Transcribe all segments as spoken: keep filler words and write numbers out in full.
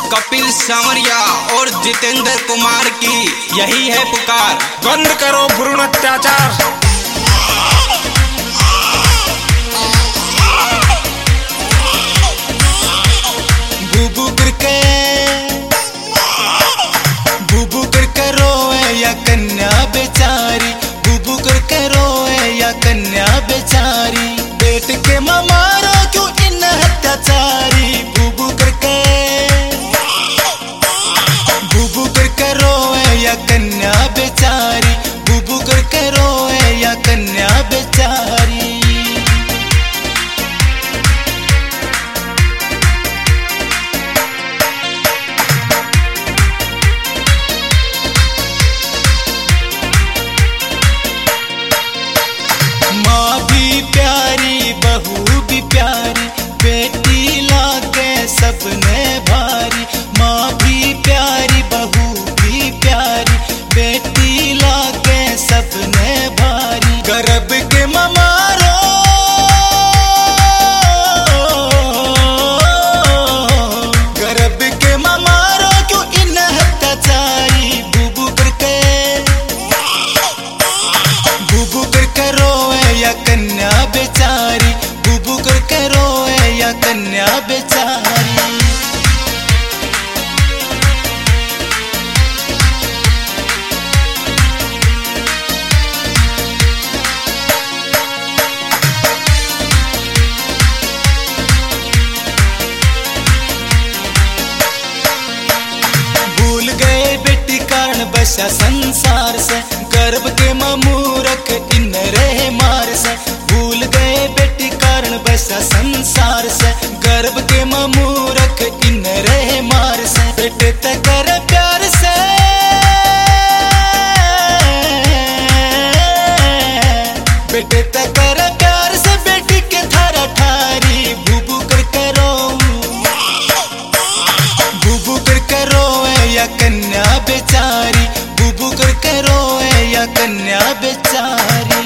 कपिल सावरिया और जितेंद्र कुमार की यही है पुकार। बंद करो भ्रूण अत्याचार। बूबू करके बूबू करके रोए या कन्या बेचारी, बूबू करके रोए या कन्या बेचारी, बेट के मारो क्यों इन अत्याचारी। बूबू करके बूबू करके रोए या कन्या बेचारी, बूबू करके रोए या कन्या बेचारी। माँ भी प्यारी बहू भी प्यारी, बेटी लागे सबने भारी। माँ भी प्यारी बहू भी प्यारी, बेटी लागे सबने भारी। गर्भ के ममारो गर्भ के ममारो क्यों इन अत्याचारी। बूबू करके बूबू करके रोए या कन्या बेचारी, बूबू करके रोए या कन्या बेचारी। भूल गए बेटी कारण बसा संसार से, गर्भ के ममूरख इन रहे मार से। भूल गए बेटी कारण बसा संसार से, गर्भ के ममूरख इन रहे मार से। बेटे ते कर प्यार से बेटे ते कर प्यार से, बेटी के थारा ठारी। बूबू करके रो बूबू करके रोए या कन्या बेचारी, बूबू करके रोए या कन्या बेचारी।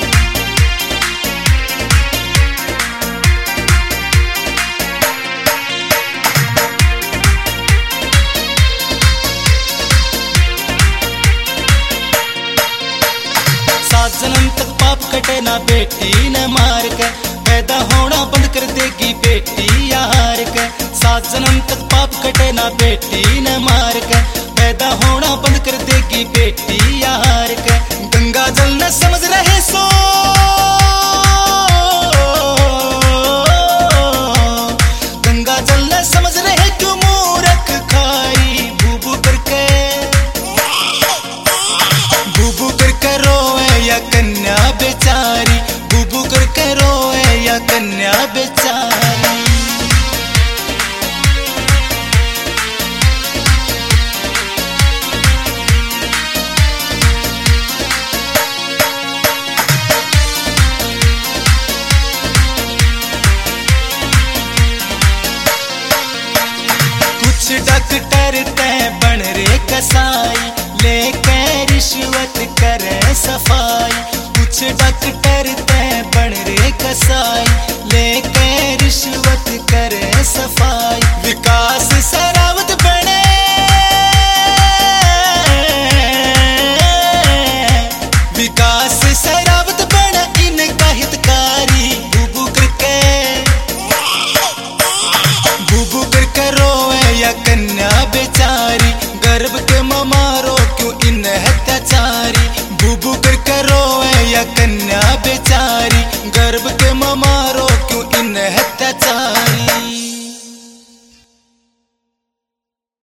सात जन्म तक पाप कटे ना बेटी ने मार के, पैदा होना बंद कर देगी बेटी यार के। सात जन्म तक पाप कटे ना बेटी ने मार के, पैदा होना बंद कर देगी बेटी यार के। गंगा जल न समझ रहे सो गंगा जल न समझ रहे क्यों मूर्ख खाई। बूबू करके बूबू करके रोए या कन्या बेचारी, बूबू करके रोए या कन्या बेचारी। कुछ डॉक्टर ते बन रे कसाई, लेके रिश्वत करे सफाई। कुछ डॉक्टर ते बन रे कसाई, लेके रिश्वत करे सफाई। विकास सरावत बने विकास सरावत बने इनका हितकारी। बूबू करके बूबू करके रोए या कन्या बेचारी, गर्भ के ममारो क्यों इन अत्याचारी। बूबू करके रोए या कन्या बेचारी, गर्भ के ममारो